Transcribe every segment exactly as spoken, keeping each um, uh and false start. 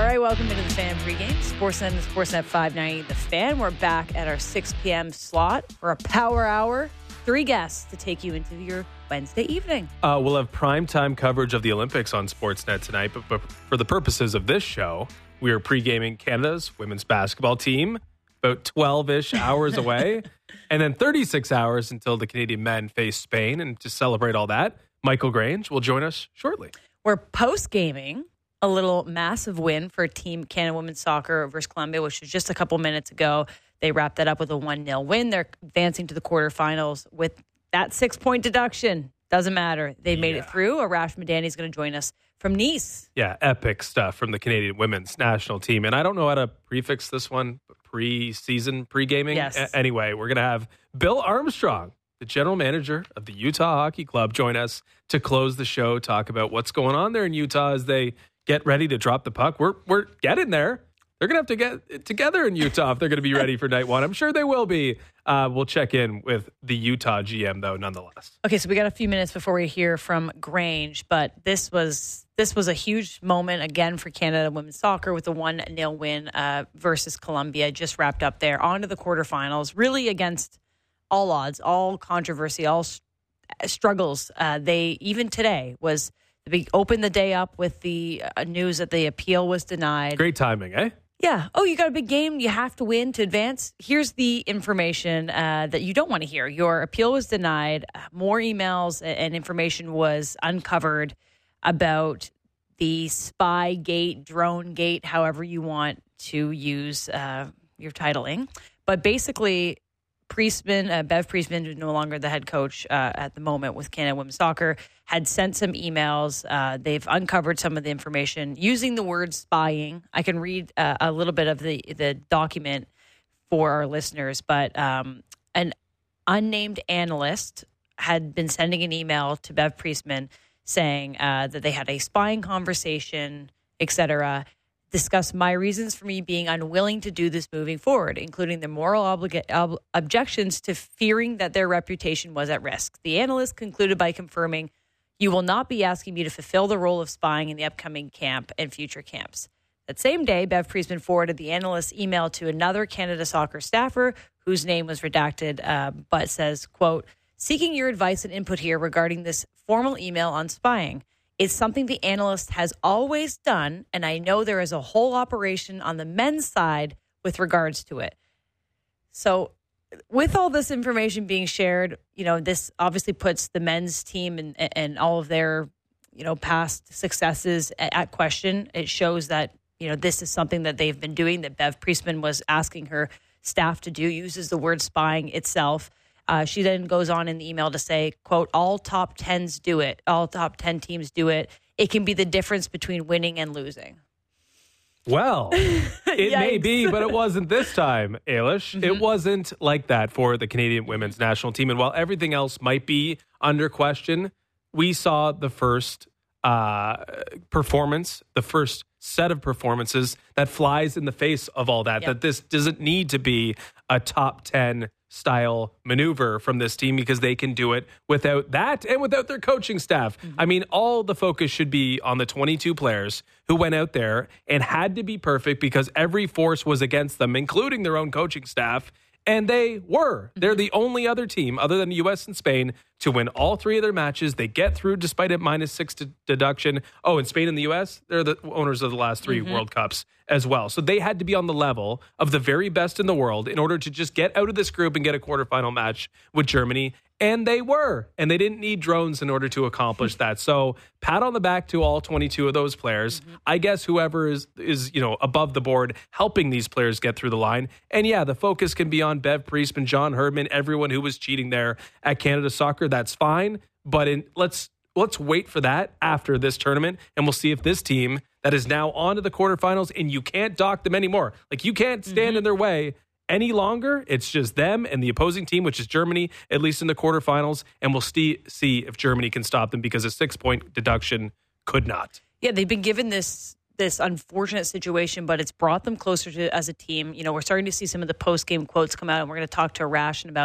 right, welcome into the Fan pregame. Sportsnet and Sportsnet five ninety. The Fan. We're back at our six p.m. slot for a power hour. Three guests to take you into your Wednesday evening. Uh, we'll have primetime coverage of the Olympics on Sportsnet tonight, but, but for the purposes of this show, we are pre-gaming Canada's women's basketball team about twelve-ish hours away, and then thirty-six hours until the Canadian men face Spain. And to celebrate all that, Michael Grange will join us shortly. We're post-gaming a little massive win for Team Canada Women's Soccer versus Colombia, which was just a couple minutes ago. They wrapped that up with a one nil win. They're advancing to the quarterfinals with that six-point deduction. Doesn't matter. They made yeah. it through. Arash Madani is going to join us from Nice. Yeah, epic stuff from the Canadian women's national team. And I don't know how to prefix this one, but pre-season, pre-gaming. Yes. A- anyway, we're going to have Bill Armstrong, the general manager of the Utah Hockey Club, join us to close the show, talk about what's going on there in Utah as they get ready to drop the puck. We're we're getting there. They're going to have to get it together in Utah if they're going to be ready for night one. I'm sure they will be. Uh, we'll check in with the Utah G M, though, nonetheless. Okay, so we got a few minutes before we hear from Grange, but this was this was a huge moment, again, for Canada Women's Soccer with a one nil win uh, versus Colombia. Just wrapped up there. On to the quarterfinals, really against all odds, all controversy, all st- struggles. Uh, they, even today, was... We opened the day up with the uh, news that the appeal was denied. Great timing, eh? Yeah. Oh, you got a big game. You have to win to advance. Here's the information uh, that you don't want to hear. Your appeal was denied. More emails and information was uncovered about the spy gate, drone gate, however you want to use uh, your titling. But basically, Priestman, uh, Bev Priestman, who's no longer the head coach uh, at the moment with Canada Women's Soccer, had sent some emails. Uh, they've uncovered some of the information using the word spying. I can read uh, a little bit of the, the document for our listeners, but um, an unnamed analyst had been sending an email to Bev Priestman saying uh, that they had a spying conversation, et cetera, discuss my reasons for me being unwilling to do this moving forward, including the moral obliga- ob- objections to fearing that their reputation was at risk. The analyst concluded by confirming, you will not be asking me to fulfill the role of spying in the upcoming camp and future camps. That same day, Bev Priestman forwarded the analyst's email to another Canada Soccer staffer whose name was redacted, uh, but says, quote, seeking your advice and input here regarding this formal email on spying. It's something the analyst has always done, and I know there is a whole operation on the men's side with regards to it. So with all this information being shared, you know, this obviously puts the men's team and, and all of their, you know, past successes at, at question. It shows that, you know, this is something that they've been doing, that Bev Priestman was asking her staff to do, uses the word spying itself. Uh, she then goes on in the email to say, quote, all top tens do it. All top ten teams do it. It can be the difference between winning and losing. Well, it may be, but it wasn't this time, Ailish. Mm-hmm. It wasn't like that for the Canadian women's national team. And while everything else might be under question, we saw the first uh, performance, the first set of performances that flies in the face of all that, yep. that this doesn't need to be a top ten style maneuver from this team because they can do it without that and without their coaching staff. Mm-hmm. I mean, all the focus should be on the twenty-two players who went out there and had to be perfect because every force was against them, including their own coaching staff. And they were. They're the only other team other than the U S and Spain to win all three of their matches. They get through despite a minus six de- deduction. Oh, and Spain and the U S, they're the owners of the last three mm-hmm. World Cups as well. So they had to be on the level of the very best in the world in order to just get out of this group and get a quarterfinal match with Germany. And they were. And they didn't need drones in order to accomplish that. So pat on the back to all twenty-two of those players. Mm-hmm. I guess whoever is, is, you know, above the board helping these players get through the line. And yeah, the focus can be on Bev Priestman, John Herdman, everyone who was cheating there at Canada Soccer. That's fine. But in, let's let's wait for that after this tournament. And we'll see if this team that is now on to the quarterfinals, and you can't dock them anymore. Like, you can't stand mm-hmm. in their way any longer. It's just them and the opposing team, which is Germany, at least in the quarterfinals. And we'll see, see if Germany can stop them because a six-point deduction could not. Yeah, they've been given this this unfortunate situation, but it's brought them closer to as a team. You know, we're starting to see some of the post-game quotes come out, and we're going to talk to Arash in about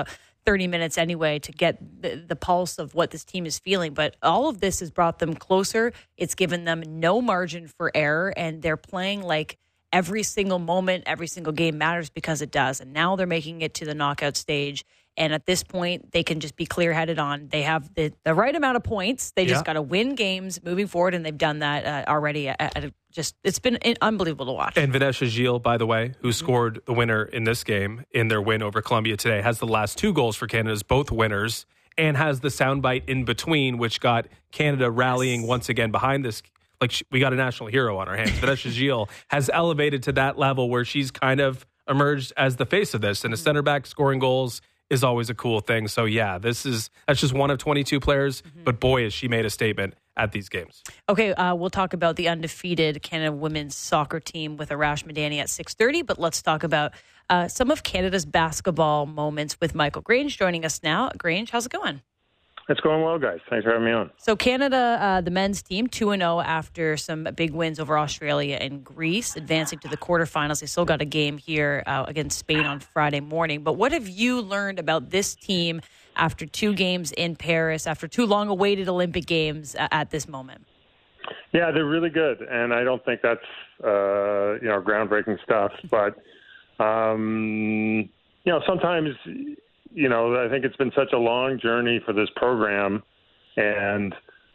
thirty minutes anyway to get the, the pulse of what this team is feeling. But all of this has brought them closer. It's given them no margin for error, and they're playing like every single moment, every single game matters because it does. And now they're making it to the knockout stage. And at this point, they can just be clear-headed on they have the, the right amount of points. They just yeah. got to win games moving forward, and they've done that uh, already. At, at a, just it's been unbelievable to watch. And Vanessa Gilles, by the way, who mm-hmm. scored the winner in this game in their win over Colombia today, has the last two goals for Canada's both winners, and has the soundbite in between, which got Canada rallying yes. once again behind this. Like we got a national hero on our hands. Vanessa Gilles has elevated to that level where she's kind of emerged as the face of this, and a center back scoring goals is always a cool thing. So yeah, this is that's just one of twenty-two players, mm-hmm. but boy, has she made a statement at these games. Okay, uh, we'll talk about the undefeated Canada women's soccer team with Arash Madani at six thirty, but let's talk about uh, some of Canada's basketball moments with Michael Grange joining us now. Grange, how's it going? It's going well, guys. Thanks for having me on. So Canada, uh, the men's team, two and oh after some big wins over Australia and Greece, advancing to the quarterfinals. They still got a game here uh, against Spain on Friday morning. But what have you learned about this team after two games in Paris, after two long-awaited Olympic Games uh, at this moment? Yeah, they're really good, and I don't think that's uh, you know groundbreaking stuff. But um, you know, sometimes. You know, I think it's been such a long journey for this program, and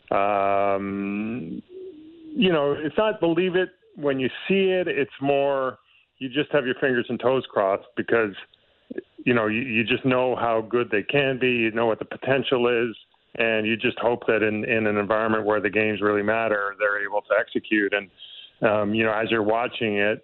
um, you know, it's not believe it when you see it. It's more you just have your fingers and toes crossed because you know you, you just know how good they can be. You know what the potential is, and you just hope that in, in an environment where the games really matter, they're able to execute. And um, you know, as you're watching it.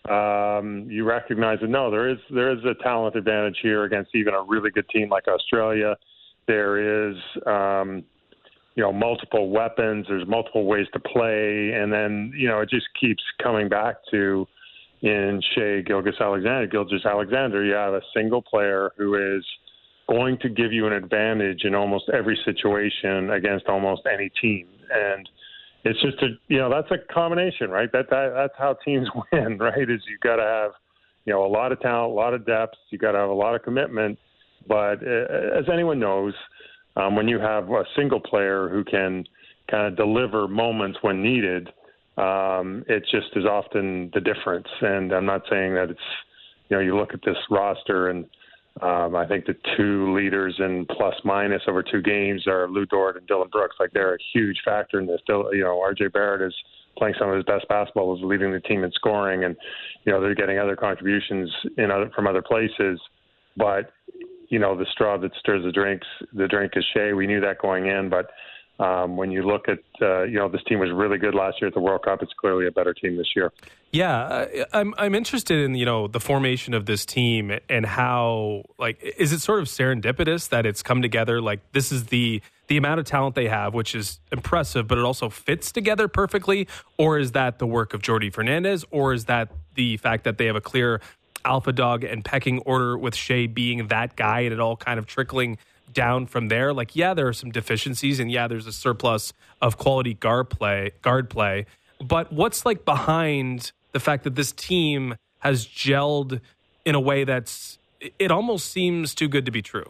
Um, you recognize that no, there is there is a talent advantage here against even a really good team like Australia. There is, um, you know, multiple weapons. There's multiple ways to play, and then you know it just keeps coming back to in Shea Gilgeous-Alexander. Gilgeous-Alexander, you have a single player who is going to give you an advantage in almost every situation against almost any team, and it's just a, you know, that's a combination, right? That, that that's how teams win, right? Is you got to have, you know, a lot of talent, a lot of depth. You got to have a lot of commitment. But uh, as anyone knows, um, when you have a single player who can kind of deliver moments when needed, um, it just is often the difference. And I'm not saying that it's, you know, you look at this roster and Um, I think the two leaders in plus minus over two games are Lou Dort and Dylan Brooks. Like they're a huge factor in this. Still, you know, R J Barrett is playing some of his best basketball, is leading the team in scoring, and you know they're getting other contributions in other, from other places. But you know, the straw that stirs the drinks, the drink is Shea. We knew that going in, but um, when you look at, uh, you know, this team was really good last year at the World Cup. It's clearly a better team this year. Yeah, I'm I'm interested in, you know, the formation of this team and how, like, is it sort of serendipitous that it's come together? Like, this is the the amount of talent they have, which is impressive, but it also fits together perfectly? Or is that the work of Jordi Fernandez? Or is that the fact that they have a clear alpha dog and pecking order with Shea being that guy and it all kind of trickling down from there? Like, yeah, there are some deficiencies, and yeah, there's a surplus of quality guard play, guard play. But what's like behind the fact that this team has gelled in a way that's, it almost seems too good to be true?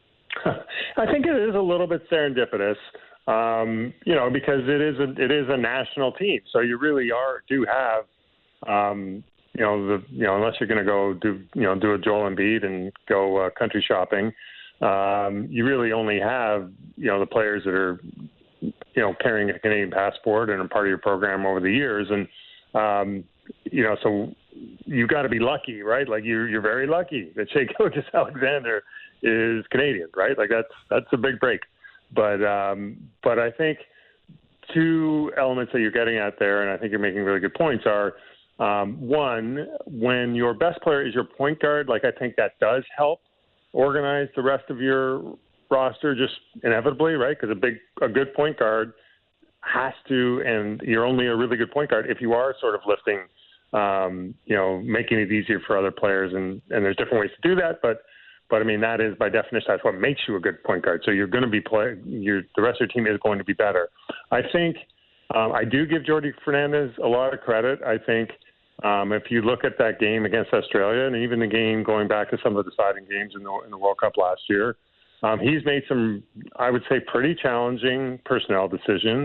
I think it is a little bit serendipitous, um, you know, because it is a, it is a national team. So you really are do have, um, you know, the you know, unless you're going to go do you know do a Joel Embiid and go uh, country shopping. Um, you really only have, you know, the players that are, you know, carrying a Canadian passport and are part of your program over the years. And, um, you know, so you got to be lucky, right? Like you're, you're very lucky that Shea Gilgeous-Alexander is Canadian, right? Like that's, that's a big break. But, um, but I think two elements that you're getting at there, and I think you're making really good points, are, um, one, when your best player is your point guard, like I think that does help organize the rest of your roster just inevitably, right? Because a big, a good point guard has to, and you're only a really good point guard if you are sort of lifting, um, you know, making it easier for other players. And, and there's different ways to do that, but, but I mean, that is by definition, that's what makes you a good point guard. So you're going to be play, you're, the rest of your team is going to be better. I think um, I do give Jordi Fernandez a lot of credit. I think Um, if you look at that game against Australia, and even the game going back to some of the deciding games in the, in the World Cup last year, um, he's made some, I would say, pretty challenging personnel decisions,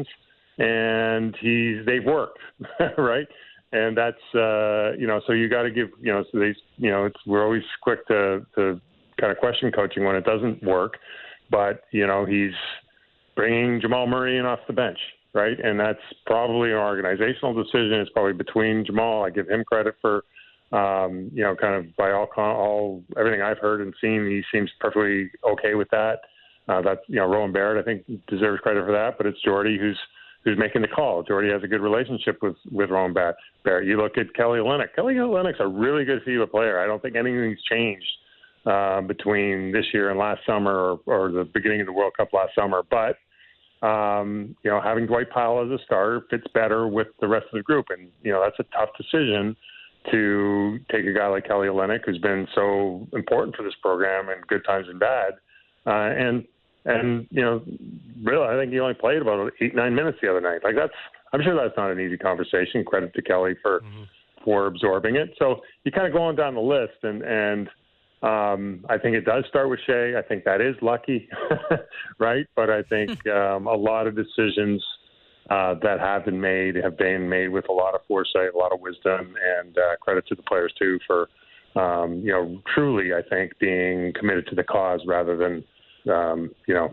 and he's they've worked, right? And that's uh, you know, so you got to give you know, so they you know, it's we're always quick to to kind of question coaching when it doesn't work, but you know, he's bringing Jamal Murray in off the bench. Right, and that's probably an organizational decision. It's probably between Jamal. I give him credit for, um, you know, kind of by all, all everything I've heard and seen, he seems perfectly okay with that. Uh, that's you know, Rowan Barrett, I think, deserves credit for that. But it's Jordy who's who's making the call. Jordy has a good relationship with with Rowan Barrett. You look at Kelly Olynyk. Kelly Olynyk's a really good FIBA player. I don't think anything's changed uh, between this year and last summer, or, or the beginning of the World Cup last summer, but. Um, you know, having Dwight Powell as a starter fits better with the rest of the group. And, you know, that's a tough decision to take a guy like Kelly Olynyk, who's been so important for this program in good times and bad. Uh, and, and, you know, really, I think he only played about eight, nine minutes the other night. Like that's, I'm sure that's not an easy conversation. Credit to Kelly for, mm-hmm. for absorbing it. So you kind of go on down the list and, and, Um, I think it does start with Shea. I think that is lucky, right? But I think um, a lot of decisions uh, that have been made have been made with a lot of foresight, a lot of wisdom, and uh, credit to the players too for, um, you know, truly, I think, being committed to the cause rather than, um, you know,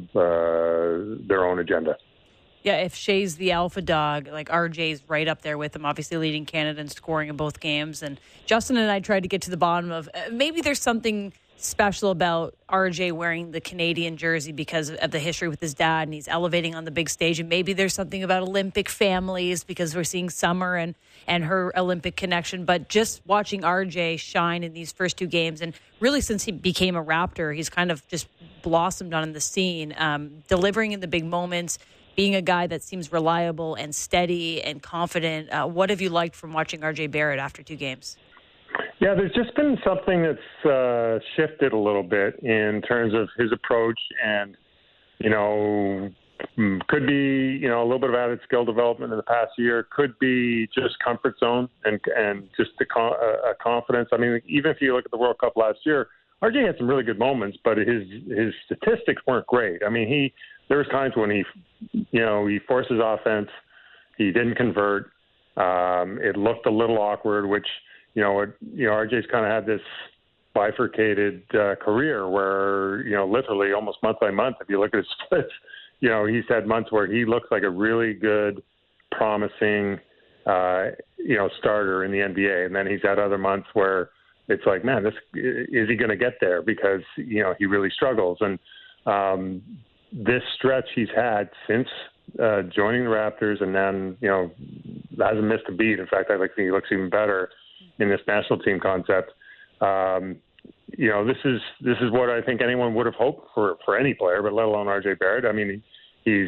uh, their own agenda. Yeah, if Shea's the alpha dog, like R J's right up there with him, obviously leading Canada and scoring in both games. And Justin and I tried to get to the bottom of uh, maybe there's something special about R J wearing the Canadian jersey because of the history with his dad, and he's elevating on the big stage. And maybe there's something about Olympic families because we're seeing Summer and, and her Olympic connection. But just watching R J shine in these first two games, and really since he became a Raptor, he's kind of just blossomed on the scene, um, delivering in the big moments, being a guy that seems reliable and steady and confident. Uh, what have you liked from watching R J Barrett after two games? Yeah, there's just been something that's uh, shifted a little bit in terms of his approach, and, you know, could be, you know, a little bit of added skill development in the past year, could be just comfort zone and and just a, a confidence. I mean, even if you look at the World Cup last year, R J had some really good moments, but his his statistics weren't great. I mean, he there was times when he, you know, he forced his offense, he didn't convert. Um, it looked a little awkward, which, you know, it, you know, R J's kind of had this bifurcated uh, career where, you know, literally almost month by month, if you look at his splits, you know, he's had months where he looks like a really good, promising, uh, you know, starter in the N B A, and then he's had other months where it's like, man, this is he going to get there because, you know, he really struggles. And um, this stretch he's had since uh, joining the Raptors, and then, you know, hasn't missed a beat. In fact, I think he looks even better in this national team concept. Um, you know, this is this is what I think anyone would have hoped for for any player, but let alone R J Barrett. I mean, he's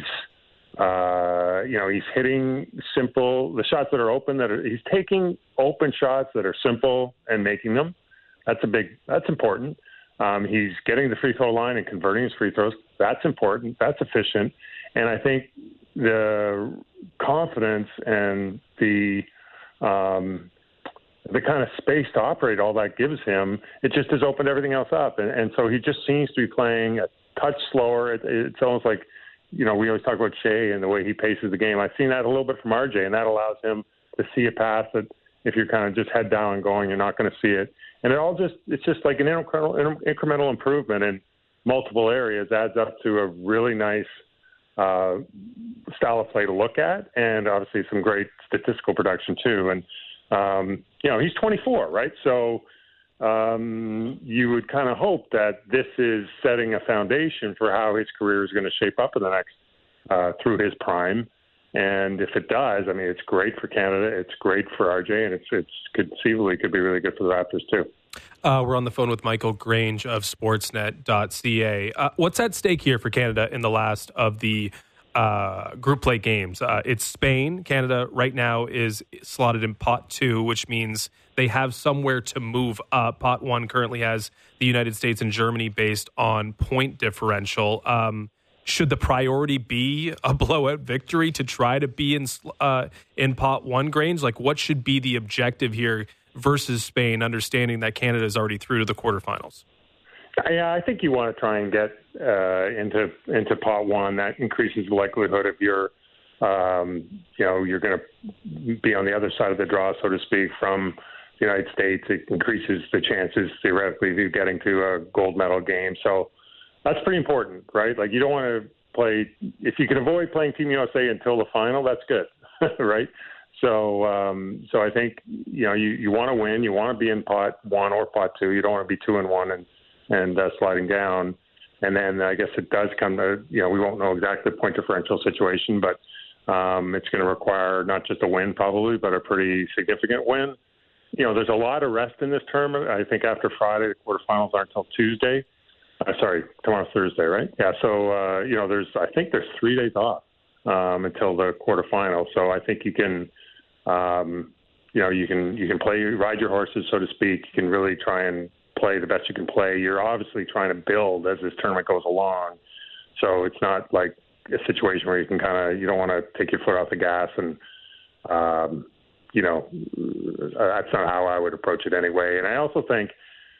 uh, you know, he's hitting simple the shots that are open. That are, he's taking open shots that are simple and making them. That's a big. That's important. Um, he's getting the free throw line and converting his free throws. That's important. That's efficient. And I think the confidence and the um, the kind of space to operate all that gives him, it just has opened everything else up. And, and so he just seems to be playing a touch slower. It, it's almost like, you know, we always talk about Shea and the way he paces the game. I've seen that a little bit from R J, and that allows him to see a pass that if you're kind of just head down and going, you're not going to see it. And it all just, it's just like an incremental, incremental improvement in multiple areas adds up to a really nice uh, style of play to look at, and obviously some great statistical production too. And, um, you know, he's twenty-four, right? So um, you would kind of hope that this is setting a foundation for how his career is going to shape up in the next, uh, through his prime. And if it does, I mean, it's great for Canada. It's great for R J, and it's it's conceivably could be really good for the Raptors too. Uh, we're on the phone with Michael Grange of Sportsnet dot C A. Uh, what's at stake here for Canada in the last of the uh, group play games? Uh, it's Spain. Canada right now is slotted in pot two, which means they have somewhere to move up. Pot one currently has the United States and Germany based on point differential. Um, should the priority be a blowout victory to try to be in uh, in pot one, Grange? Like, what should be the objective here versus Spain, understanding that Canada is already through to the quarterfinals? Yeah, I think you want to try and get uh, into into pot one. That increases the likelihood of your, um, you know, you're going to be on the other side of the draw, so to speak, from the United States. It increases the chances theoretically of you getting to a gold medal game. So that's pretty important, right? Like, you don't want to play, if you can avoid playing Team U S A until the final, that's good, right? So, um, so I think, you know, you, you want to win. You want to be in pot one or pot two. You don't want to be two and one and and uh, sliding down. And then I guess it does come to, you know, we won't know exactly the point differential situation, but um, it's going to require not just a win probably, but a pretty significant win. You know, there's a lot of rest in this tournament. I think after Friday, the quarterfinals aren't until Tuesday. Uh, sorry, tomorrow's Thursday, right? Yeah, so, uh, you know, there's, I think there's three days off um, until the quarterfinal. So I think you can, um, you know, you can, you can play, ride your horses, so to speak. You can really try and play the best you can play. You're obviously trying to build as this tournament goes along. So it's not like a situation where you can kind of, you don't want to take your foot off the gas and, um, you know, that's not how I would approach it anyway. And I also think,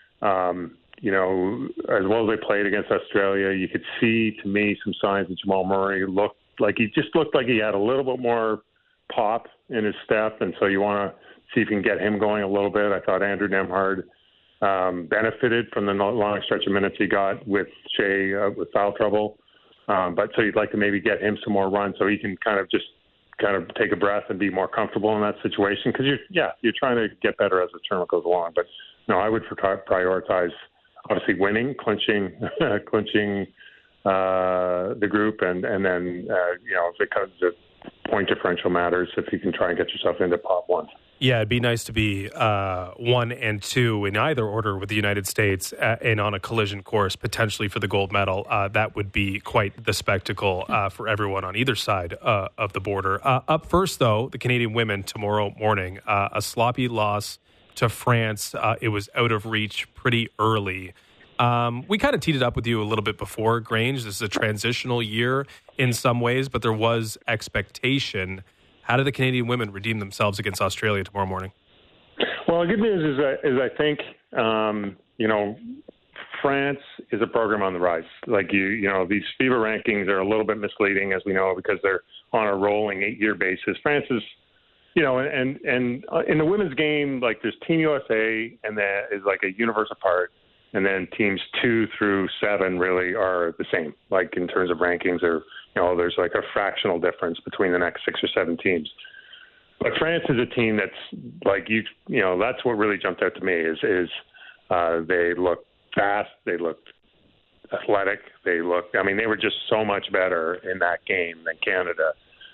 um, you know, as well as they played against Australia, you could see, to me, some signs that Jamal Murray looked like he just looked like he had a little bit more pop in his step. And so you want to see if you can get him going a little bit. I thought Andrew Nembhard Um, benefited from the long stretch of minutes he got with Shea uh, with foul trouble. Um, but so you'd like to maybe get him some more run so he can kind of just kind of take a breath and be more comfortable in that situation. Because you're, yeah, you're trying to get better as the tournament goes along. But no, I would prioritize obviously winning, clinching, clinching uh, the group, and and then uh, you know, because the point differential matters, if you can try and get yourself into pot one. Yeah, it'd be nice to be uh, one and two in either order with the United States uh, and on a collision course, potentially for the gold medal. Uh, that would be quite the spectacle uh, for everyone on either side uh, of the border. Uh, up first, though, the Canadian women tomorrow morning. Uh, a sloppy loss to France. Uh, it was out of reach pretty early. Um, we kind of teed it up with you a little bit before, Grange. This is a transitional year in some ways, but there was expectation. How do the Canadian women redeem themselves against Australia tomorrow morning? Well, the good news is, that, is I think, um, you know, France is a program on the rise. Like, you, you know, these FIBA rankings are a little bit misleading, as we know, because they're on a rolling eight-year basis. France is, you know, and and in the women's game, like, there's Team U S A, and that is like a universe apart. And then teams two through seven really are the same, like in terms of rankings, or, you know, there's like a fractional difference between the next six or seven teams. But France is a team that's like, you, you know, that's what really jumped out to me is, is uh, they look fast, they looked athletic, they looked, I mean, they were just so much better in that game than Canada.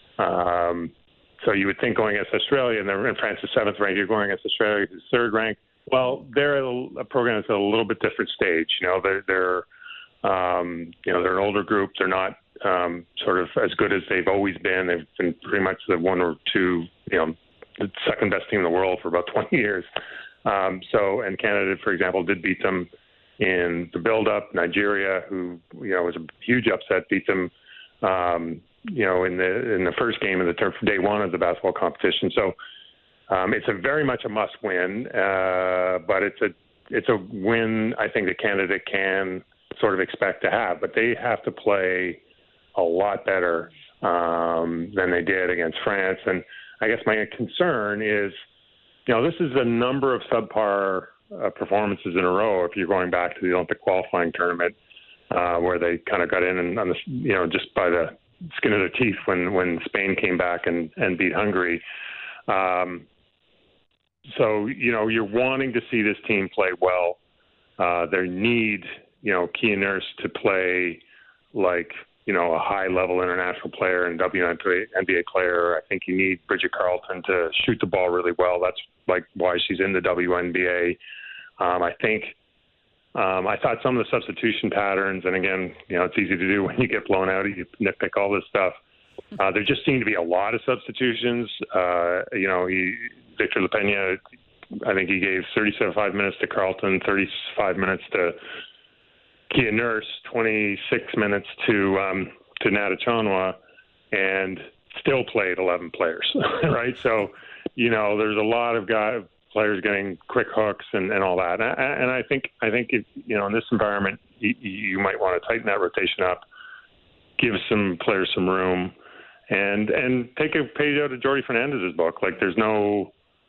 Um, so you would think going against Australia, and they're in France's seventh ranked, you're going against Australia, who's third ranked. Well, they're a program that's at a little bit different stage. You know, they're, they're um, you know, they're an older group. They're not um, sort of as good as they've always been. They've been pretty much the one or two, you know, the second best team in the world for about twenty years. Um, so, and Canada, for example, did beat them in the build-up. Nigeria, who, you know, was a huge upset, beat them, um, you know, in the in the first game of the turf, day one of the basketball competition. So. Um, it's a very much a must-win, uh, but it's a it's a win I think that Canada can sort of expect to have. But they have to play a lot better um, than they did against France. And I guess my concern is, you know, this is a number of subpar uh, performances in a row. If you're going back to the Olympic qualifying tournament, uh, where they kind of got in and on the, you know, just by the skin of their teeth when when Spain came back and and beat Hungary. Um, So, you know, you're wanting to see this team play well. Uh, they need, you know, Kia Nurse to play like, you know, a high-level international player and W N B A player. I think you need Bridget Carleton to shoot the ball really well. That's, like, why she's in the W N B A. Um, I think um, I thought some of the substitution patterns, and, again, you know, it's easy to do when you get blown out. You nitpick all this stuff. Uh, there just seemed to be a lot of substitutions. Uh, you know, he, Victor LaPena, I think he gave thirty-five minutes to Carleton, thirty-five minutes to Kia Nurse, twenty-six minutes to um, to Natachonwa and still played eleven players, right? So, you know, there's a lot of guys, players getting quick hooks and, and all that. And I, and I think, I think it, you know, in this environment, you, you might want to tighten that rotation up, give some players some room, and and take a page out of Jordy Fernandez's book. Like, there's no,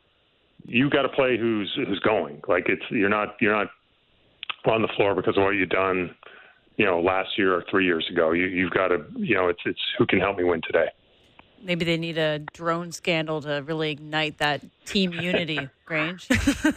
you got to play who's who's going. Like, it's you're not you're not on the floor because of what you've done, you know, last year or three years ago. You you've got to, you know, it's it's who can help me win today. Maybe they need a drone scandal to really ignite that team unity, Grange.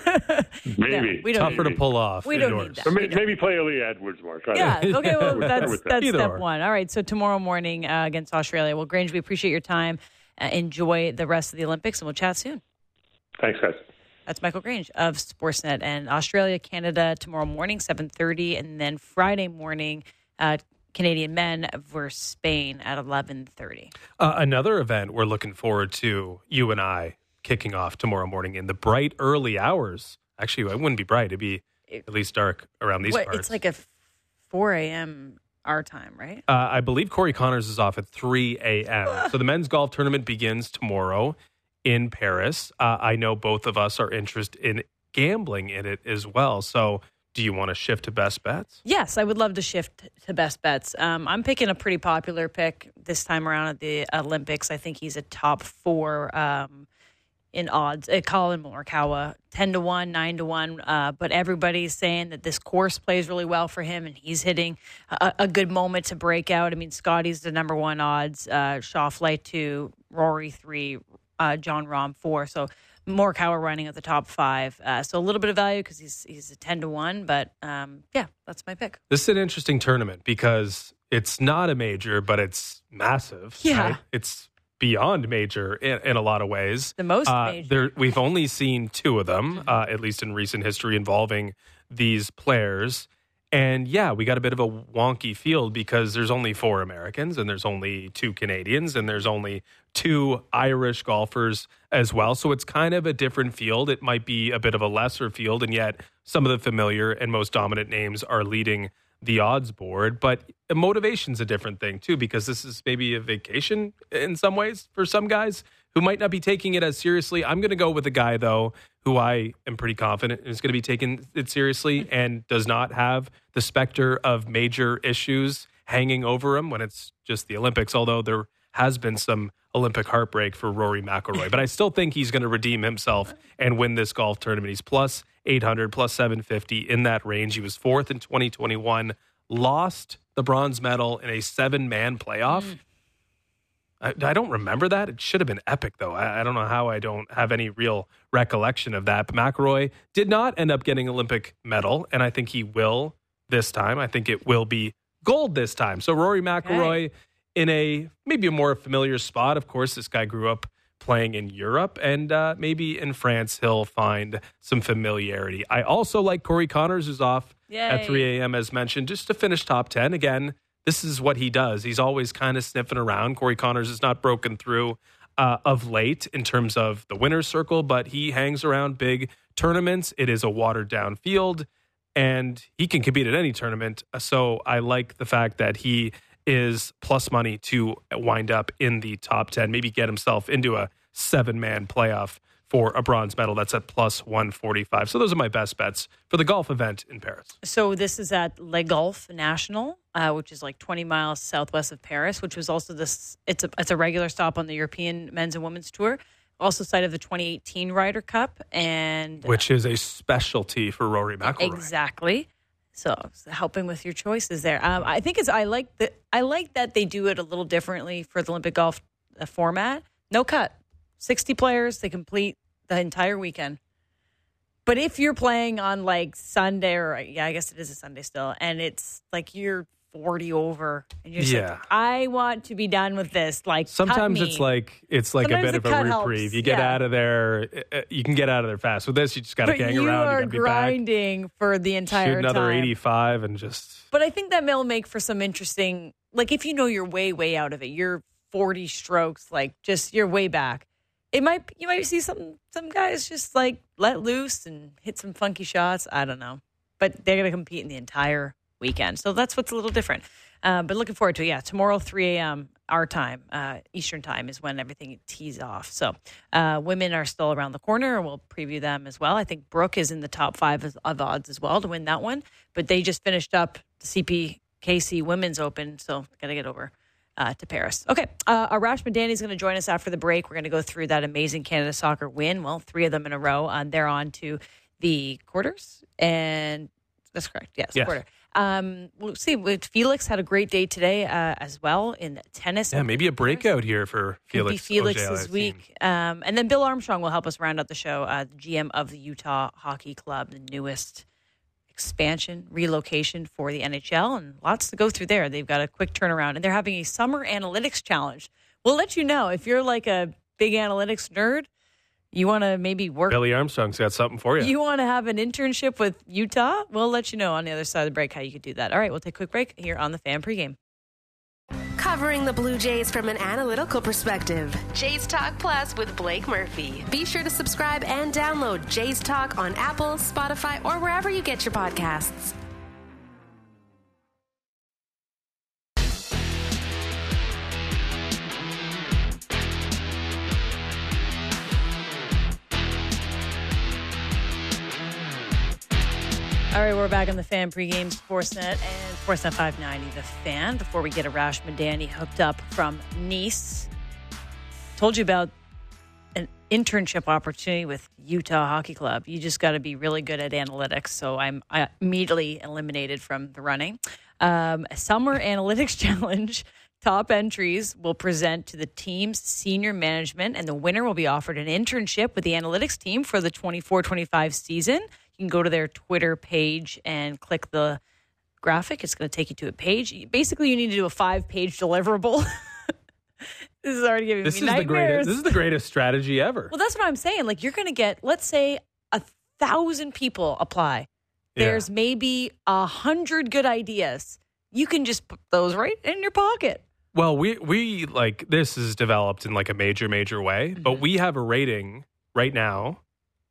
Maybe. No, we don't Tougher need, to pull off. We don't need that. Or maybe, maybe play Aaliyah Edwards more. Yeah, okay, well, that's, that's step or. one. All right, so tomorrow morning uh, against Australia. Well, Grange, we appreciate your time. Uh, enjoy the rest of the Olympics, and we'll chat soon. Thanks, guys. That's Michael Grange of Sportsnet. And Australia, Canada tomorrow morning, seven thirty, and then Friday morning, uh, Canadian men versus Spain at eleven thirty. Uh, another event we're looking forward to, you and I, kicking off tomorrow morning in the bright early hours. Actually, it wouldn't be bright. It'd be at least dark around these what, parts. It's like a four a.m. our time, right? Uh, I believe Corey Connors is off at three a.m. So the men's golf tournament begins tomorrow in Paris. Uh, I know both of us are interested in gambling in it as well. So do you want to shift to best bets? Yes, I would love to shift to best bets. Um, I'm picking a pretty popular pick this time around at the Olympics. I think he's a top four um, in odds. Uh, Colin Morikawa, ten to one, nine to one. Uh, but everybody's saying that this course plays really well for him, and he's hitting a, a good moment to break out. I mean, Scotty's the number one odds, uh, Schauffele two, Rory three, uh, John Rahm four. So Morikawa running at the top five. Uh, so a little bit of value because he's he's a ten to one. But um, yeah, that's my pick. This is an interesting tournament because it's not a major, but it's massive. Yeah. Right? It's beyond major in, in a lot of ways. The most uh, major. There, we've only seen two of them, uh, at least in recent history, involving these players. And yeah, we got a bit of a wonky field because there's only four Americans and there's only two Canadians and there's only two Irish golfers as well. So it's kind of a different field. It might be a bit of a lesser field, and yet some of the familiar and most dominant names are leading the odds board. But motivation's a different thing too, because this is maybe a vacation in some ways for some guys who might not be taking it as seriously. I'm going to go with a guy, though, who I am pretty confident is going to be taking it seriously and does not have the specter of major issues hanging over him when it's just the Olympics, although there has been some Olympic heartbreak for Rory McIlroy. But I still think he's going to redeem himself and win this golf tournament. He's plus eight hundred, plus seven fifty, in that range. He was fourth in twenty twenty-one, lost the bronze medal in a seven-man playoff. Mm. I, I don't remember that. It should have been epic, though. I, I don't know how I don't have any real recollection of that. But McIlroy did not end up getting Olympic medal, and I think he will this time. I think it will be gold this time. So Rory McIlroy okay. in a maybe a more familiar spot. Of course, this guy grew up playing in Europe, and uh, maybe in France he'll find some familiarity. I also like Corey Connors, who's off Yay. at three a.m. as mentioned, just to finish top ten. Again, this is what he does. He's always kind of sniffing around. Corey Connors has not broken through uh, of late in terms of the winner's circle, but he hangs around big tournaments. It is a watered-down field, and he can compete at any tournament. So I like the fact that he is plus money to wind up in the top ten, maybe get himself into a seven-man playoff for a bronze medal. That's at plus one forty-five. So those are my best bets for the golf event in Paris. So this is at Le Golf National, uh, which is like twenty miles southwest of Paris, which was also this. It's a it's a regular stop on the European Men's and Women's Tour. Also site of the twenty eighteen Ryder Cup, and which is a specialty for Rory McIlroy. Exactly. So helping with your choices there. Um, I think it's I like the I like that they do it a little differently for the Olympic golf uh, format. No cut. sixty players, they complete the entire weekend. But if you're playing on like Sunday, or yeah, I guess it is a Sunday still, and it's like you're forty over, and you're just yeah. like, I want to be done with this. Like sometimes it's like it's like sometimes a bit of a reprieve. Helps. You get yeah. out of there, you can get out of there fast. With this, you just got to hang you around. Are you got to be grinding back. for the entire Shoot another time. eighty-five and just. But I think that will make for some interesting. Like if you know you're way way out of it, you're forty strokes. Like just you're way back. It might you might see some some guys just like let loose and hit some funky shots. I don't know, but they're going to compete in the entire weekend, so that's what's a little different. Uh, but looking forward to it. Yeah, tomorrow, three a.m. our time, uh, Eastern time, is when everything tees off. So uh, women are still around the corner. We'll preview them as well. I think Brooke is in the top five of, of odds as well to win that one. But they just finished up the C P K C Women's Open, so got to get over uh, to Paris. Okay, uh, Arash Madani is going to join us after the break. We're going to go through that amazing Canada Soccer win. Well, three of them in a row. And they're on to the quarters, and that's correct. Yes, yes. quarter. Um, we'll see. Felix had a great day today uh, as well in tennis. Yeah, maybe a breakout here for Felix. Could be Felix O J, this week. Um, and then Bill Armstrong will help us round out the show, uh, the G M of the Utah Hockey Club, the newest expansion, relocation for the N H L, and lots to go through there. They've got a quick turnaround, and they're having a summer analytics challenge. We'll let you know if you're like a big analytics nerd. You want to maybe work. Billy Armstrong's got something for you. You want to have an internship with Utah? We'll let you know on the other side of the break how you could do that. All right, we'll take a quick break here on the Fan Pregame. Covering the Blue Jays from an analytical perspective. Jays Talk Plus with Blake Murphy. Be sure to subscribe and download Jays Talk on Apple, Spotify, or wherever you get your podcasts. All right, we're back on the Fan Pregame, Sportsnet and Sportsnet five ninety, The Fan. Before we get Arash Madani hooked up from Nice, told you about an internship opportunity with Utah Hockey Club. You just got to be really good at analytics, so I'm I immediately eliminated from the running. Um, a Summer Analytics Challenge. Top entries will present to the team's senior management, and the winner will be offered an internship with the analytics team for the twenty-four twenty-five season. You can go to their Twitter page and click the graphic. It's going to take you to a page. Basically, you need to do a five-page deliverable. This is already giving this me is nightmares. The greatest, this is the greatest strategy ever. Well, that's what I'm saying. Like, you're going to get, let's say, a thousand people apply. Yeah. There's maybe a hundred good ideas. You can just put those right in your pocket. Well, we we like this is developed in like a major major way, mm-hmm. but we have a rating right now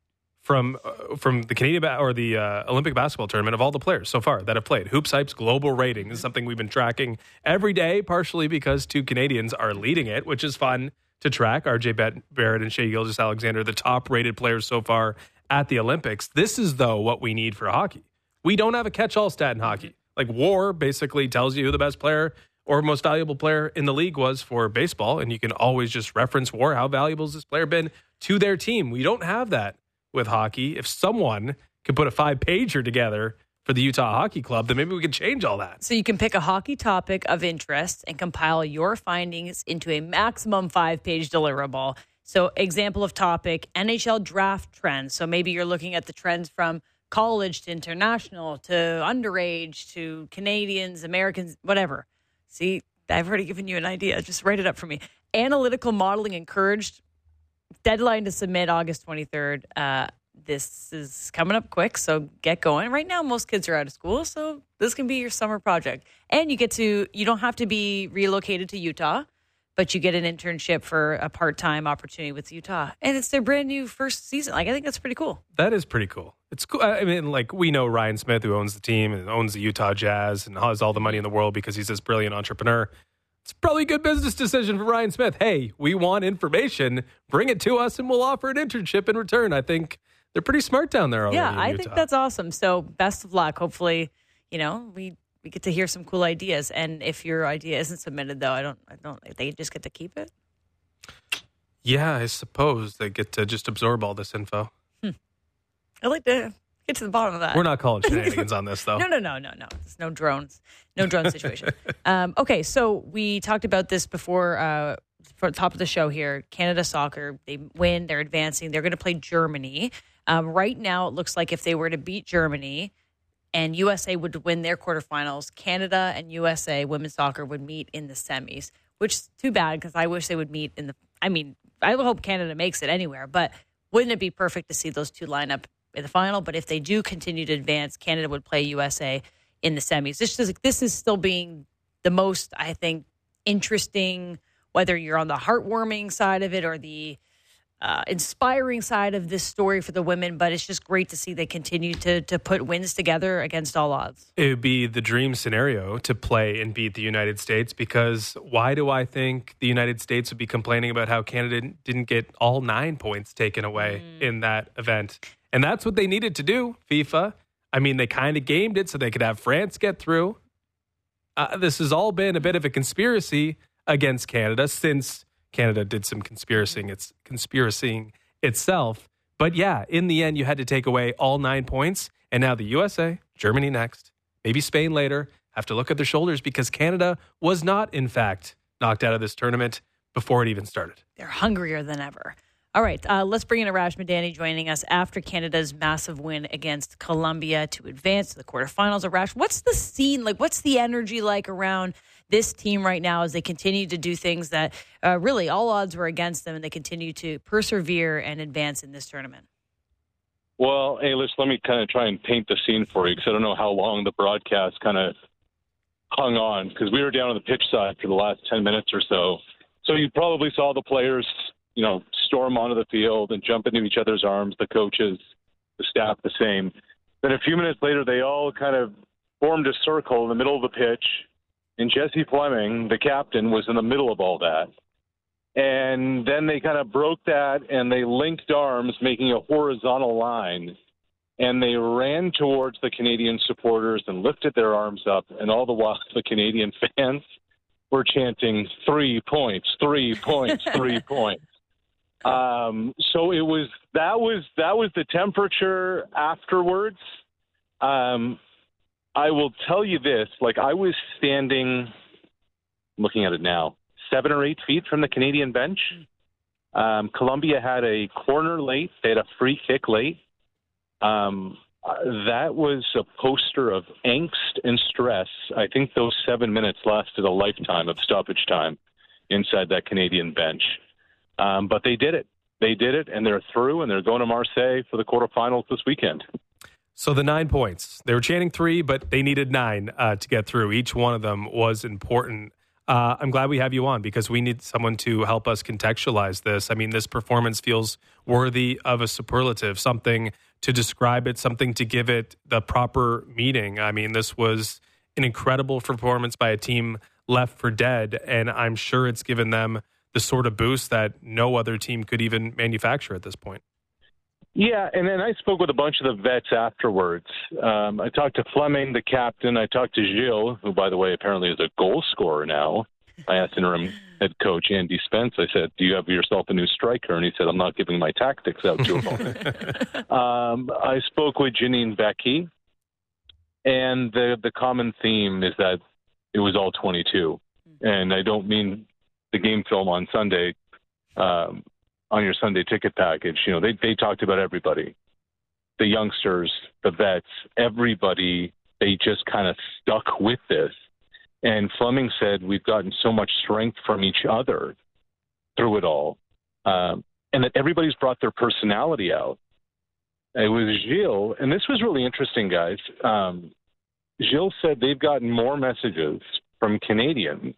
from uh, from the Canadian ba- or the uh, Olympic basketball tournament of all the players so far that have played. Hoops Hype's global rating mm-hmm. is something we've been tracking every day, partially because two Canadians are leading it, which is fun to track. R J Barrett and Shai Gilgeous-Alexander, the top rated players so far at the Olympics. This is though what we need for hockey. We don't have a catch-all stat in hockey. Like WAR basically tells you who the best player or most valuable player in the league was for baseball, and you can always just reference WAR. How valuable has this player been to their team? We don't have that with hockey. If someone could put a five-pager together for the Utah Hockey Club, then maybe we could change all that. So you can pick a hockey topic of interest and compile your findings into a maximum five-page deliverable. So example of topic, N H L draft trends. So maybe you're looking at the trends from college to international to underage to Canadians, Americans, whatever. See, I've already given you an idea. Just write it up for me. Analytical modeling encouraged. Deadline to submit August twenty-third. Uh, this is coming up quick, so get going. Right now, most kids are out of school, so this can be your summer project. And you get to, you don't have to be relocated to Utah, but you get an internship for a part-time opportunity with Utah. And it's their brand new first season. Like, I think that's pretty cool. That is pretty cool. It's cool. I mean, like, we know Ryan Smith, who owns the team and owns the Utah Jazz and has all the money in the world because he's this brilliant entrepreneur. It's probably a good business decision for Ryan Smith. Hey, we want information. Bring it to us and we'll offer an internship in return. I think they're pretty smart down there already. Yeah, in I Utah. think that's awesome. So best of luck. Hopefully, you know, we, we get to hear some cool ideas. And if your idea isn't submitted, though, I don't, I don't, they just get to keep it. Yeah, I suppose they get to just absorb all this info. Hmm. I'd like to get to the bottom of that. We're not calling shenanigans on this, though. No, no, no, no, no. There's no drones. No drone situation. um, okay, so we talked about this before, uh, for the top of the show here. Canada Soccer, they win, they're advancing. They're going to play Germany. Um, right now, it looks like if they were to beat Germany and U S A would win their quarterfinals, Canada and U S A women's soccer would meet in the semis, which is too bad because I wish they would meet in the, I mean, I hope Canada makes it anywhere, but wouldn't it be perfect to see those two line up in the final? But if they do continue to advance, Canada would play U S A in the semis. This is, this is still being the most, I think, interesting, whether you're on the heartwarming side of it or the uh, inspiring side of this story for the women, but it's just great to see they continue to to put wins together against all odds. It would be the dream scenario to play and beat the United States, because why do I think the United States would be complaining about how Canada didn't get all nine points taken away mm. in that event? And that's what they needed to do, FIFA. I mean, they kind of gamed it so they could have France get through. Uh, this has all been a bit of a conspiracy against Canada since Canada did some conspiracying, it's conspiracying itself. But yeah, in the end, you had to take away all nine points. And now the U S A, Germany next, maybe Spain later, have to look at their shoulders because Canada was not, in fact, knocked out of this tournament before it even started. They're hungrier than ever. All right, uh, let's bring in Arash Madani joining us after Canada's massive win against Colombia to advance to the quarterfinals. Arash, what's the scene like? What's the energy like around this team right now as they continue to do things that uh, really all odds were against them, and they continue to persevere and advance in this tournament? Well, Ailish, let me kind of try and paint the scene for you, because I don't know how long the broadcast kind of hung on, because we were down on the pitch side for the last ten minutes or so. So you probably saw the players, you know, storm onto the field and jump into each other's arms, the coaches, the staff the same. Then a few minutes later, they all kind of formed a circle in the middle of the pitch, and Jessie Fleming, the captain, was in the middle of all that. And then they kind of broke that, and they linked arms, making a horizontal line, and they ran towards the Canadian supporters and lifted their arms up, and all the while the Canadian fans were chanting, three points, three points, three points. Um, so it was that was that was the temperature afterwards. Um, I will tell you this: like I was standing, looking at it now, seven or eight feet from the Canadian bench. Um, Colombia had a corner late; they had a free kick late. Um, that was a poster of angst and stress. I think those seven minutes lasted a lifetime of stoppage time inside that Canadian bench. Um, but they did it. They did it, and they're through, and they're going to Marseille for the quarterfinals this weekend. So the nine points. They were chanting three, but they needed nine uh, to get through. Each one of them was important. Uh, I'm glad we have you on because we need someone to help us contextualize this. I mean, this performance feels worthy of a superlative, something to describe it, something to give it the proper meaning. I mean, this was an incredible performance by a team left for dead, and I'm sure it's given them the sort of boost that no other team could even manufacture at this point. Yeah, and then I spoke with a bunch of the vets afterwards. Um, I talked to Fleming, the captain. I talked to Gilles, who, by the way, apparently is a goal scorer now. I asked interim head coach Andy Spence, I said, do you have yourself a new striker? And he said, I'm not giving my tactics out to opponents. um, I spoke with Janine Beckie, and the, the common theme is that it was all twenty-two. And I don't mean the game film on Sunday, um, on your Sunday ticket package. You know, they, they talked about everybody, the youngsters, the vets, everybody. They just kind of stuck with this. And Fleming said, we've gotten so much strength from each other through it all. Um, and that everybody's brought their personality out. It was Gilles, and this was really interesting, guys. Um, Gilles said they've gotten more messages from Canadians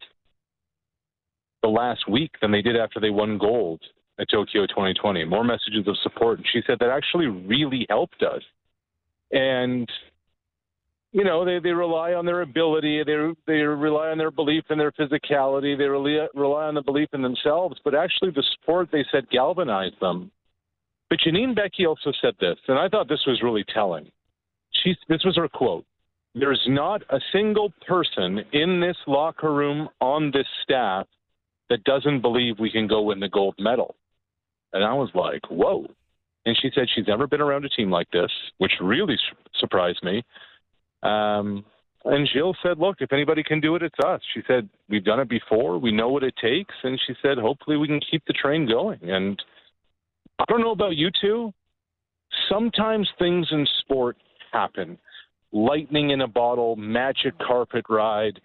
the last week than they did after they won gold at Tokyo twenty twenty. More messages of support. And she said that actually really helped us. And, you know, they, they rely on their ability. They they rely on their belief in their physicality. They rely, rely on the belief in themselves. But actually the sport, they said, galvanized them. But Janine Beckie also said this, and I thought this was really telling. She, this was her quote. There's not a single person in this locker room on this staff that doesn't believe we can go win the gold medal. And I was like, whoa. And she said she's never been around a team like this, which really su- surprised me. Um, and Gilles said, look, if anybody can do it, it's us. She said, we've done it before. We know what it takes. And she said, hopefully we can keep the train going. And I don't know about you two. Sometimes things in sport happen. Lightning in a bottle, magic carpet ride.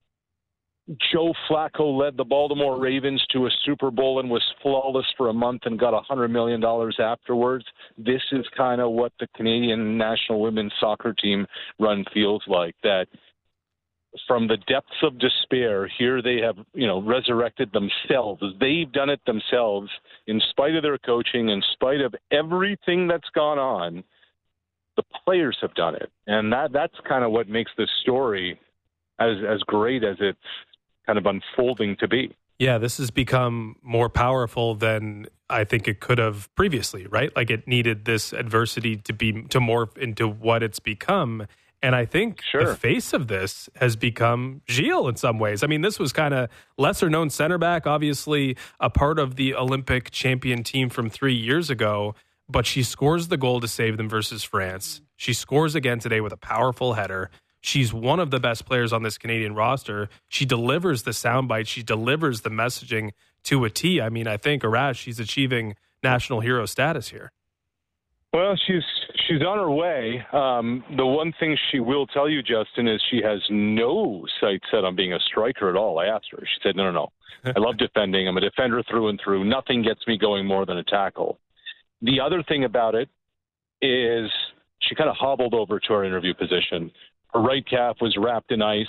Joe Flacco led the Baltimore Ravens to a Super Bowl and was flawless for a month and got one hundred million dollars afterwards. This is kind of what the Canadian national women's soccer team run feels like, that from the depths of despair, here they have, you know, resurrected themselves. They've done it themselves in spite of their coaching, in spite of everything that's gone on. The players have done it. And that that's kind of what makes this story as as great as it's kind of unfolding to be. Yeah, this has become more powerful than I think it could have previously, right? Like it needed this adversity to be to morph into what it's become. And I think sure. the face of this has become Gilles in some ways. I mean, this was kind of lesser known center back, obviously a part of the Olympic champion team from three years ago, but she scores the goal to save them versus France. She scores again today with a powerful header. She's one of the best players on this Canadian roster. She delivers the soundbite. She delivers the messaging to a T. I mean, I think, Arash, she's achieving national hero status here. Well, she's she's on her way. Um, the one thing she will tell you, Justin, is she has no sight set on being a striker at all. I asked her. She said, no, no, no. I love defending. I'm a defender through and through. Nothing gets me going more than a tackle. The other thing about it is she kind of hobbled over to our interview position. Her right calf was wrapped in ice.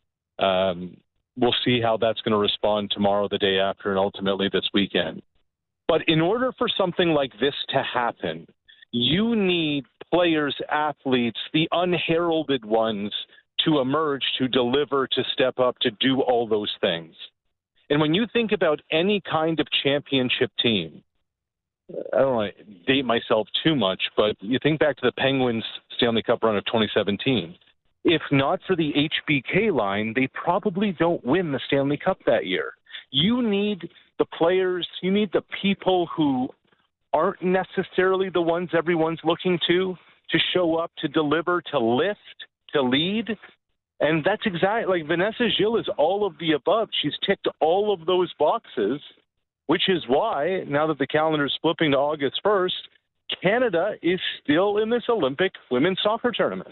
Um, we'll see how that's going to respond tomorrow, the day after, and ultimately this weekend. But in order for something like this to happen, you need players, athletes, the unheralded ones, to emerge, to deliver, to step up, to do all those things. And when you think about any kind of championship team, I don't want to date myself too much, but you think back to the Penguins Stanley Cup run of twenty seventeen. If not for the H B K line, they probably don't win the Stanley Cup that year. You need the players, you need the people who aren't necessarily the ones everyone's looking to, to show up, to deliver, to lift, to lead. And that's exactly, like Vanessa Gilles is all of the above. She's ticked all of those boxes, which is why, now that the calendar is flipping to August first, Canada is still in this Olympic women's soccer tournament.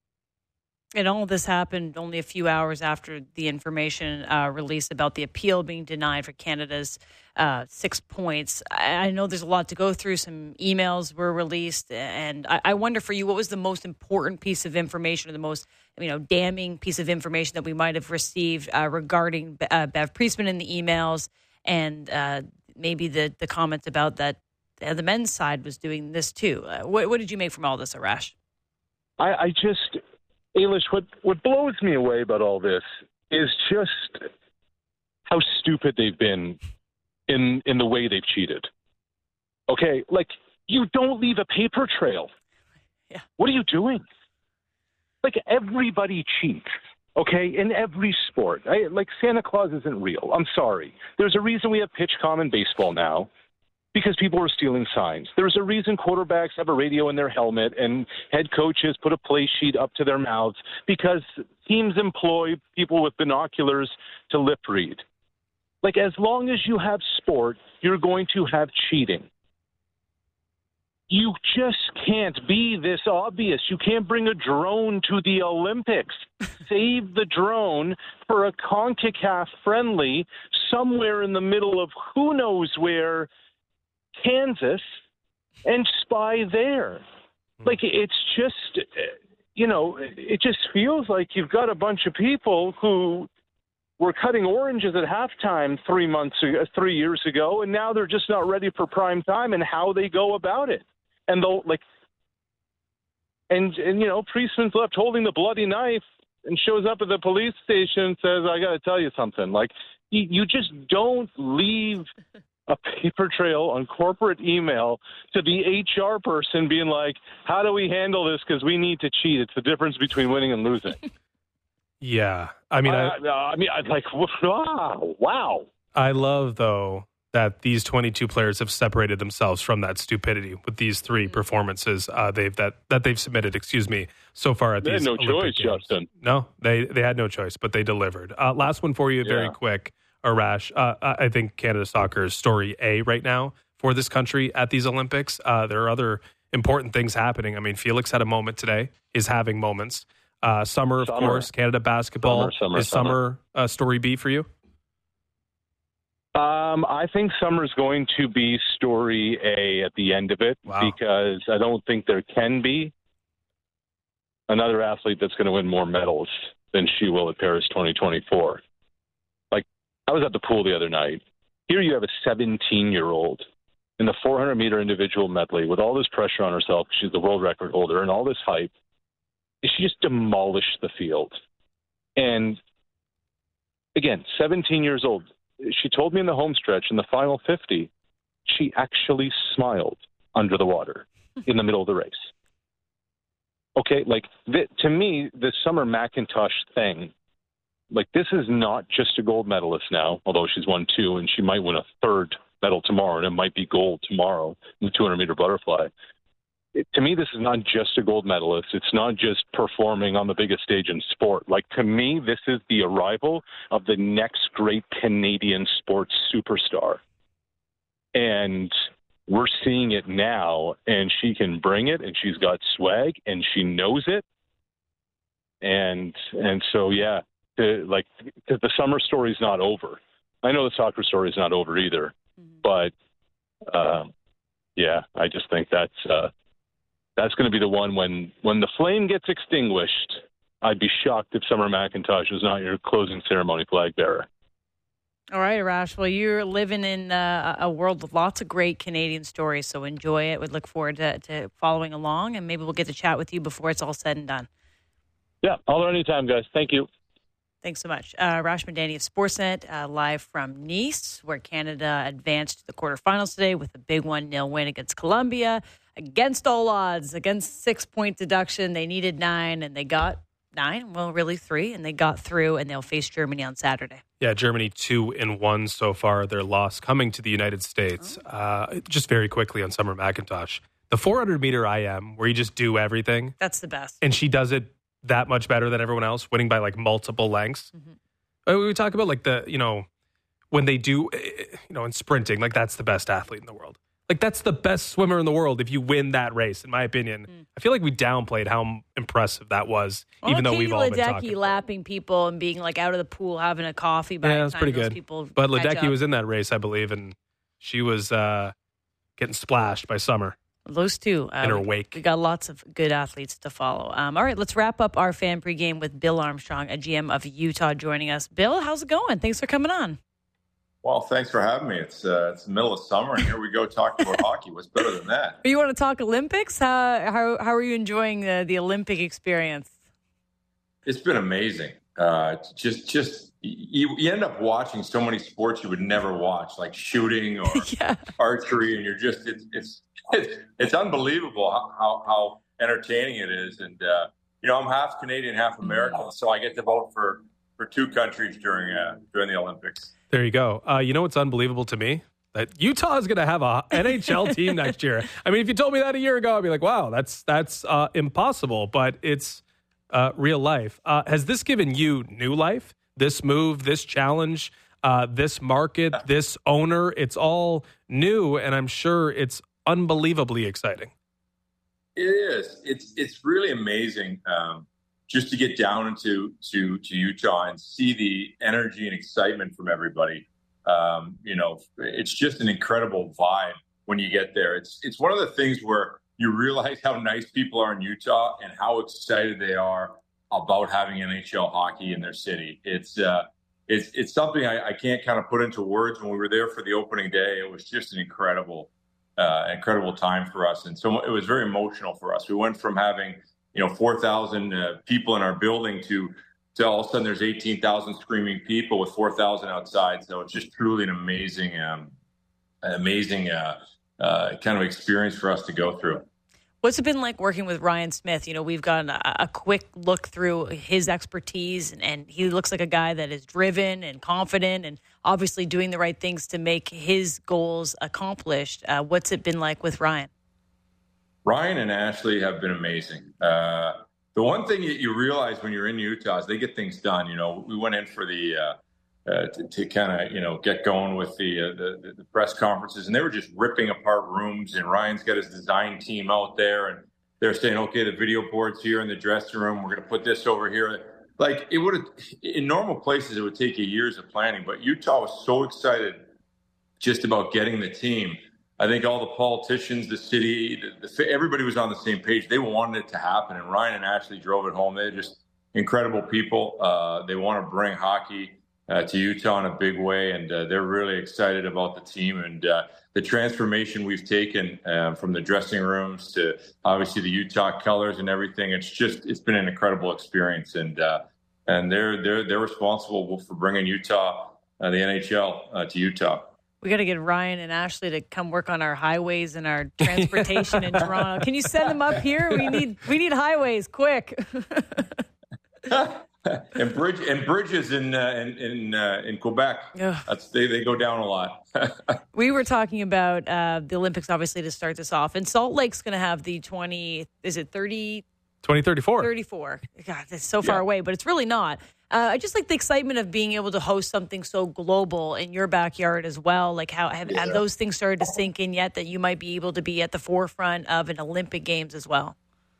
And all of this happened only a few hours after the information uh, released about the appeal being denied for Canada's uh, six points. I, I know there's a lot to go through. Some emails were released, and I, I wonder for you, what was the most important piece of information, or the most, you know, damning piece of information that we might have received uh, regarding uh, Bev Priestman in the emails, and uh, maybe the the comments about that uh, the men's side was doing this too. Uh, what, what did you make from all this, Arash? I, I just. Ailish, what, what blows me away about all this is just how stupid they've been in in the way they've cheated. Okay, like, you don't leave a paper trail. Yeah. What are you doing? Like, everybody cheats, okay, in every sport. I, like, Santa Claus isn't real. I'm sorry. There's a reason we have PitchCom in baseball now. Because people were stealing signs. There's a reason quarterbacks have a radio in their helmet and head coaches put a play sheet up to their mouths, because teams employ people with binoculars to lip read. Like, as long as you have sport, you're going to have cheating. You just can't be this obvious. You can't bring a drone to the Olympics. Save the drone for a CONCACAF friendly somewhere in the middle of who knows where, Kansas, and spy there. Like, it's just, you know, it just feels like you've got a bunch of people who were cutting oranges at halftime three months ago, three years ago, and now they're just not ready for prime time and how they go about it. And they'll, like, and, and you know, Priestman's left holding the bloody knife and shows up at the police station and says, I got to tell you something. Like, you, you just don't leave a paper trail on corporate email to the H R person being like, how do we handle this? Because we need to cheat. It's the difference between winning and losing. Yeah. I mean, I, I, I mean, I like, wow, wow. I love, though, that these twenty-two players have separated themselves from that stupidity with these three performances uh, they've that, that they've submitted, excuse me, so far at they these had no Olympic choice, Games. Justin. No, they, they had no choice, but they delivered. Uh, last one for you, very yeah. quick. Arash, uh, I think Canada Soccer is story A right now for this country at these Olympics. Uh, there are other important things happening. I mean, Felix had a moment today, is having moments. Uh, summer, of summer. course, Canada basketball. Summer, summer, is summer, summer uh, story B for you? Um, I think summer's going to be story A at the end of it, wow. because I don't think there can be another athlete that's going to win more medals than she will at Paris twenty twenty-four. Like, I was at the pool the other night. Here you have a seventeen-year-old in the four hundred meter individual medley with all this pressure on herself. She's the world record holder and all this hype. She just demolished the field. And again, seventeen years old. She told me in the home stretch, in the final fifty, she actually smiled under the water in the middle of the race. Okay, like, the, to me, the Summer McIntosh thing, like, this is not just a gold medalist now, although she's won two, and she might win a third medal tomorrow, and it might be gold tomorrow in the two hundred meter butterfly. It, to me, this is not just a gold medalist. It's not just performing on the biggest stage in sport. Like, to me, this is the arrival of the next great Canadian sports superstar. And we're seeing it now, and she can bring it, and she's got swag, and she knows it. And and so, yeah, the, like, the, the summer story's not over. I know the soccer story's not over either. Mm-hmm. But, uh, yeah, I just think that's uh, that's going to be the one when, when the flame gets extinguished. I'd be shocked if Summer McIntosh was not your closing ceremony flag bearer. All right, Arash. Well, you're living in uh, a world with lots of great Canadian stories, so enjoy it. We'd look forward to, to following along, and maybe we'll get to chat with you before it's all said and done. Yeah, all or anytime, guys. Thank you. Thanks so much. Uh, Arash Madani of Sportsnet, uh, live from Nice, where Canada advanced to the quarterfinals today with a big one nil win against Colombia. Against all odds, against six-point deduction, they needed nine, and they got nine. Well, really three, and they got through, and they'll face Germany on Saturday. Yeah, Germany two and one so far. Their loss coming to the United States. Oh. Uh, just very quickly on Summer McIntosh, the four hundred meter I M, where you just do everything. That's the best, and she does it that much better than everyone else, winning by like multiple lengths. Mm-hmm. We talk about like the you know when they do you know in sprinting, like that's the best athlete in the world. Like, that's the best swimmer in the world if you win that race, in my opinion. Mm. I feel like we downplayed how impressive that was, well, even though Katie we've all Ledecky been talking. lapping people and being, like, out of the pool having a coffee by yeah, the time pretty those good. people But Ledecky up. was in that race, I believe, and she was uh, getting splashed by Summer. Those two. Uh, in her wake. We got lots of good athletes to follow. Um, all right, let's wrap up our fan pregame with Bill Armstrong, a G M of Utah, joining us. Bill, how's it going? Thanks for coming on. Well, thanks for having me. It's uh, it's the middle of summer, and here we go talking about hockey. What's better than that? You want to talk Olympics? How how, how are you enjoying the, the Olympic experience? It's been amazing. Uh, just just you, you end up watching so many sports you would never watch, like shooting or yeah. archery, and you're just it's it's it's, it's unbelievable how, how how entertaining it is. And uh, you know, I'm half Canadian, half American, so I get to vote for, for two countries during uh, during the Olympics. There you go. Uh, you know what's unbelievable to me? That Utah is going to have a N H L team next year. I mean, if you told me that a year ago, I'd be like, wow, that's that's uh, impossible. But it's uh, real life. Uh, has this given you new life? This move, this challenge, uh, this market, this owner, it's all new, and I'm sure it's unbelievably exciting. It is. It's it's really amazing. Um, just to get down into to, to Utah and see the energy and excitement from everybody. Um, you know, it's just an incredible vibe when you get there. It's it's one of the things where you realize how nice people are in Utah and how excited they are about having N H L hockey in their city. It's uh, it's it's something I, I can't kind of put into words. When we were there for the opening day, it was just an incredible, uh, incredible time for us. And so it was very emotional for us. We went from having you know, four thousand uh, people in our building to, to all of a sudden there's eighteen thousand screaming people with four thousand outside. So it's just truly an amazing, um, an amazing uh, uh, kind of experience for us to go through. What's it been like working with Ryan Smith? You know, we've gotten a, a quick look through his expertise, and, and he looks like a guy that is driven and confident and obviously doing the right things to make his goals accomplished. Uh, what's it been like with Ryan? Ryan and Ashley have been amazing. Uh, the one thing that you realize when you're in Utah is they get things done. You know, we went in for the uh, uh, to, to kind of you know get going with the, uh, the the press conferences, and they were just ripping apart rooms. And Ryan's got his design team out there, and they're saying, "Okay, the video board's here in the dressing room. We're going to put this over here." Like it would have in normal places, it would take you years of planning, but Utah was so excited just about getting the team. I think all the politicians, the city, the, the, everybody was on the same page. They wanted it to happen, and Ryan and Ashley drove it home. They just incredible people. Uh, they want to bring hockey uh, to Utah in a big way, and uh, they're really excited about the team and uh, the transformation we've taken uh, from the dressing rooms to obviously the Utah colors and everything. It's just it's been an incredible experience, and uh, and they're they're they're responsible for bringing Utah, uh, the N H L, uh, to Utah. We got to get Ryan and Ashley to come work on our highways and our transportation in Toronto. Can you send them up here? We need we need highways quick. and bridge and bridges in uh, in in, uh, in Quebec. That's they, they go down a lot. We were talking about uh, the Olympics, obviously, to start this off, and Salt Lake's going to have the twenty. Is it thirty? twenty thirty-four. thirty-four. God, that's so far yeah. away, but it's really not. Uh, I just like the excitement of being able to host something so global in your backyard as well. Like, how have, yeah. have those things started to sink in yet that you might be able to be at the forefront of an Olympic Games as well?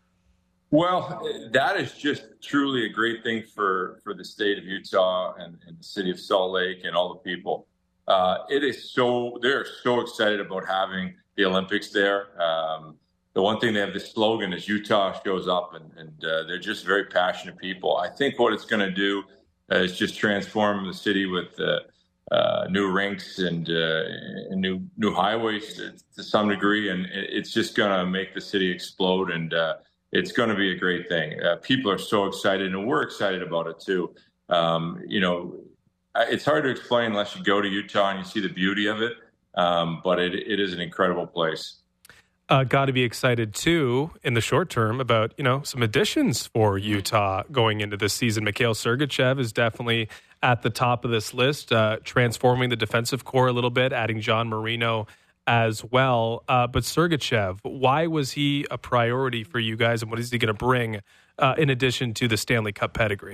Well, that is just truly a great thing for, for the state of Utah and, and the city of Salt Lake and all the people. Uh, it is so, they're so excited about having the Olympics there. Um, The one thing they have, this slogan is Utah shows up, and, and uh, they're just very passionate people. I think what it's going to do uh, is just transform the city with uh, uh, new rinks and, uh, and new new highways to, to some degree, and it's just going to make the city explode, and uh, it's going to be a great thing. Uh, people are so excited, and we're excited about it too. Um, you know, it's hard to explain unless you go to Utah and you see the beauty of it, um, but it, it is an incredible place. Uh, got to be excited, too, in the short term about, you know, some additions for Utah going into this season. Mikhail Sergachev is definitely at the top of this list, uh, transforming the defensive core a little bit, adding John Marino as well. Uh, but Sergachev, why was he a priority for you guys, and what is he going to bring uh, in addition to the Stanley Cup pedigree?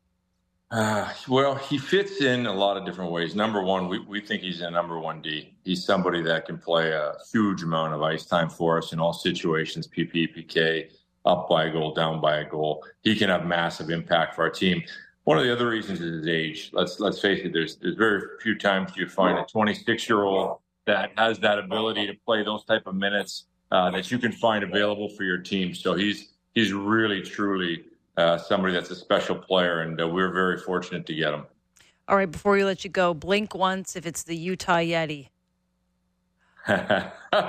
Uh, well, he fits in a lot of different ways. Number one, we, we think he's a number one D. He's somebody that can play a huge amount of ice time for us in all situations, P P, P K, up by a goal, down by a goal. He can have massive impact for our team. One of the other reasons is his age. Let's let's face it, there's, there's very few times you find a twenty-six-year-old that has that ability to play those type of minutes uh, that you can find available for your team. So he's he's really, truly Uh, somebody that's a special player, and uh, we're very fortunate to get him. All right, before we let you go, blink once if it's the Utah Yeti. Hey,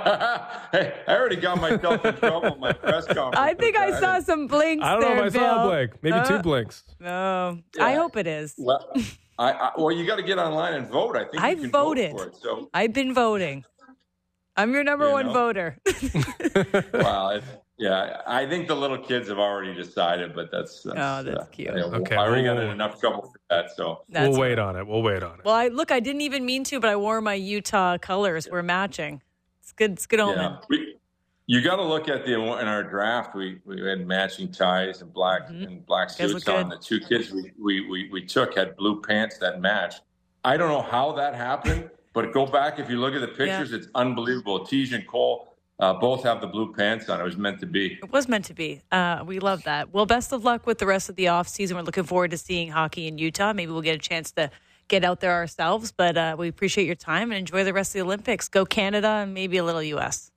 I already got myself in trouble in my press conference. I think I saw some blinks there, I don't there, know if I Bill. saw a blink. Maybe uh, two blinks. No, yeah. I hope it is. Well, I, I, well you got to get online and vote. I think I you can voted. vote for it. So. I've been voting. I'm your number you one know? voter. Wow. It's, Yeah, I think the little kids have already decided, but that's, that's oh, that's uh, cute. You know, okay, I already we'll, got in enough trouble for that, so that's we'll wait right. on it. We'll wait on it. Well, I look, I didn't even mean to, but I wore my Utah colors. We're matching. It's good. It's good omen. Yeah. We, you got to look at the in our draft. We we had matching ties and black mm-hmm. and black suits on. The two kids we, we we we took had blue pants that matched. I don't know how that happened, but go back if you look at the pictures, yeah. It's unbelievable. Tej and Cole. Uh, both have the blue pants on. It was meant to be. It was meant to be. Uh, we love that. Well, best of luck with the rest of the off season. We're looking forward to seeing hockey in Utah. Maybe we'll get a chance to get out there ourselves. But uh, we appreciate your time and enjoy the rest of the Olympics. Go Canada and maybe a little U S.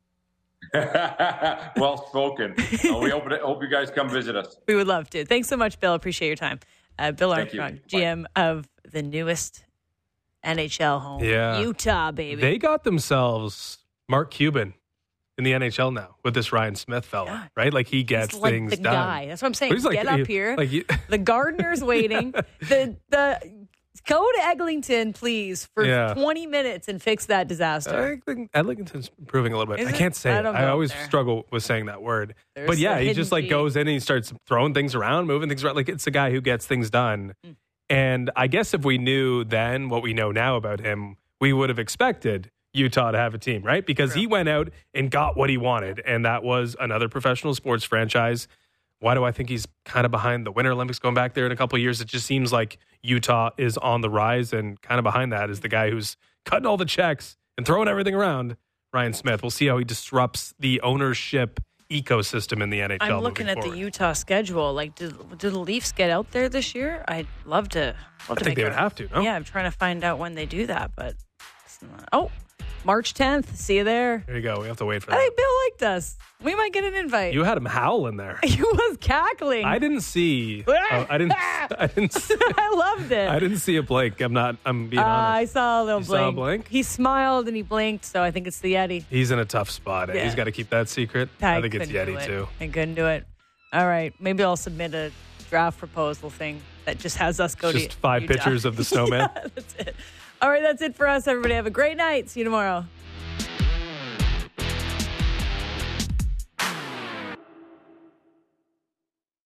Well spoken. uh, we hope, hope you guys come visit us. We would love to. Thanks so much, Bill. Appreciate your time. Uh, Bill Thank Armstrong, you. G M of the newest N H L home, yeah. Utah, baby. They got themselves Mark Cuban in the N H L now with this Ryan Smith fella, yeah. right? Like he gets He's like things the done. Guy. That's what I'm saying. He's like, Get up he, here. Like he, the gardener's waiting. The the go to Eglinton, please, for yeah. twenty minutes and fix that disaster. I think Eglinton's improving a little bit. Is I it? can't say I it. don't I know always there. struggle with saying that word. There's but yeah, a he just like fee. goes in and he starts throwing things around, moving things around. Like it's a guy who gets things done. Mm. And I guess if we knew then what we know now about him, we would have expected Utah to have a team, right? Because True. He went out and got what he wanted, and that was another professional sports franchise. Why do I think he's kind of behind the Winter Olympics going back there in a couple of years? It just seems like Utah is on the rise, and kind of behind that is the guy who's cutting all the checks and throwing everything around, Ryan Smith. We'll see how he disrupts the ownership ecosystem in the N H L. I'm looking at forward. the Utah schedule. Like, do, do the Leafs get out there this year? I'd love to. Love I to think they a, would have to, no? Yeah, I'm trying to find out when they do that, but it's not. Oh, March tenth. See you there. There you go. We have to wait for I that. think Bill liked us. We might get an invite. You had him howling there. He was cackling. I didn't see. oh, I didn't. I didn't. See, I loved it. I didn't see a blink. I'm not. I'm being uh, honest. I saw a little you blink. Saw a blink. He smiled and he blinked, so I think it's the Yeti. He's in a tough spot. Yeah. He's got to keep that secret. I, I think it's couldn't do Yeti it. too. I couldn't do it. All right, maybe I'll submit a draft proposal thing that just has us go Just to five Utah. pictures of the snowman. Yeah, that's it. All right, that's it for us. Everybody have a great night. See you tomorrow.